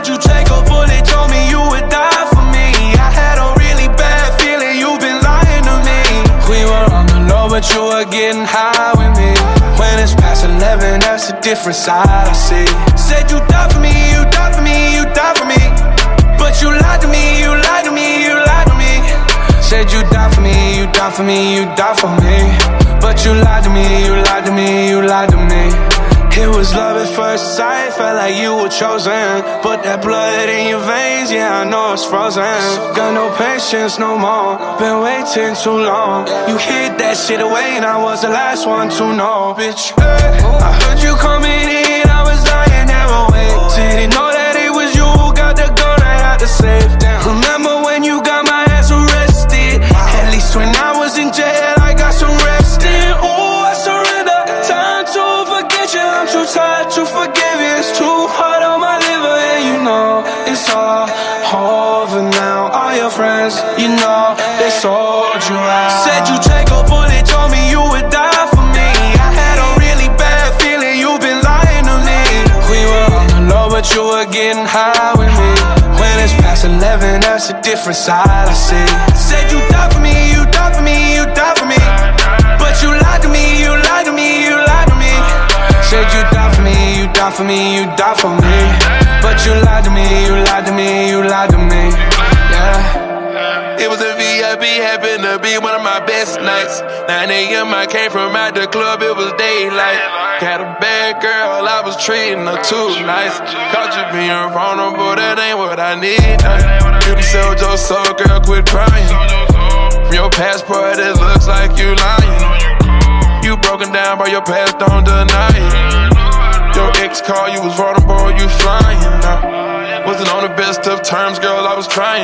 Said you take a bullet, told me you would die for me. I had a really bad feeling, you've been lying to me. We were on the low, but you were getting high with me. When it's past 11, that's a different side I see. Said you died for me, you died for me, you died for me. But you lied to me, you lied to me, you lied to me. Said you died for me, you died for me, you died for me. But you lied to me, you lied to me, you lied to me. It was love at first sight, felt like you were chosen. Put that blood in your veins, yeah, I know it's frozen. Got no patience no more, been waiting too long. You hid that shit away and I was the last one to know, bitch. I heard you coming in, I was lying there awake. Didn't know that it was you who got the gun right out the safe. Remember when you got my ass arrested? At least when I was in jail, I got some rest in. Ooh, I surrender, time to forget you. I'm too tired to forgive you. It's too hard on my liver, and you know it's all over now. All your friends, you know, they sold you out. Said you take a bullet, told me you would die for me. I had a really bad feeling, you've been lying to me. We were on the low, but you were getting high with me. When it's past 11, that's a different side I see. Said you died for me, you died for me, you died for me. But you lied to me, you lied to me, you lied to me. Said you died for me, you died for me, you died for me. But you lied to me, you lied to me, you lied to me. Yeah. It was a VIP, happened to be one of my best nights. 9 a.m. I came from out the club, it was daylight. Got a bad girl, I was treating her too nice. Caught you being vulnerable, that ain't what I need. You sold your soul, girl, quit crying. From your passport, it looks like you lying. You broken down by your past, don't deny it. Your ex called, you was vulnerable, you flying. Wasn't on the best of terms, girl, I was trying.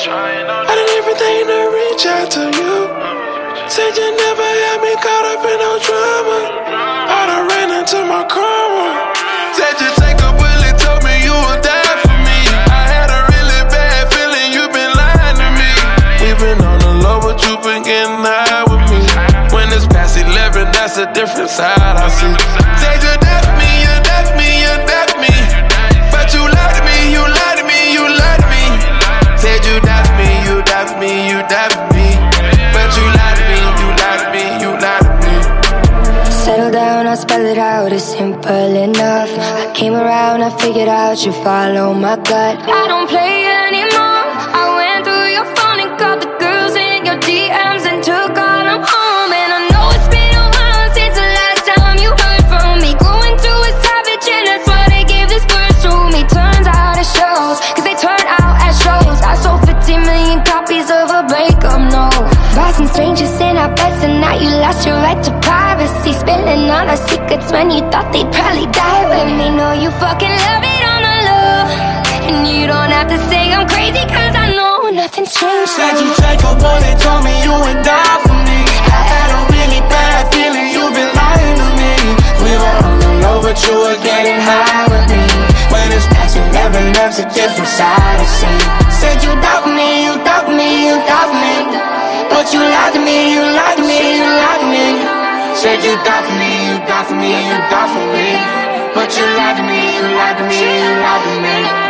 I did everything to reach out to you. Said you never had me caught up in no drama. I done ran into my karma. Said you take a bullet, told me you would die for me. I had a really bad feeling, you been lying to me. We been on the low, but you been getting high with me. When it's past 11, that's a different side I see. Said you died for me, you died for me, you died for me. But you lied to me, you lied to me, you lied to me. Said you died for me, you died for me, you died for me. But you lied to me, you lied to me, you lied to me. Settle down, I'll spell it out, it's simple enough. I came around, I figured out you follow my gut. I don't play anymore. I went through your phone and called the girls in your DMs and took all them home. And I know it's been a while since the last time you heard from me. Grew into a savage and that's why they gave this verse to me. Turns out it shows, cause they turn out as shows. I sold 50 million copies of a breakup, no. Bought some strangers in our beds and now you lost your right to privacy. Spilling all our secrets when you thought they'd probably die with me. Know you fucking love it on the low, and you don't have to say I'm crazy cause I know nothing's changed. Said you take a bullet, told me you would die for me. I had a really bad feeling, you've been lying to me. We were on the low, but you were getting high with me. When it's past 11, that's a different side I see. Said you died for me, you died for me, you died for me. But you lied to me, you lied to me, you lied to me. Said you died for me, you died for me, you died for me. But you lied to me, you lied to me, you lied to me.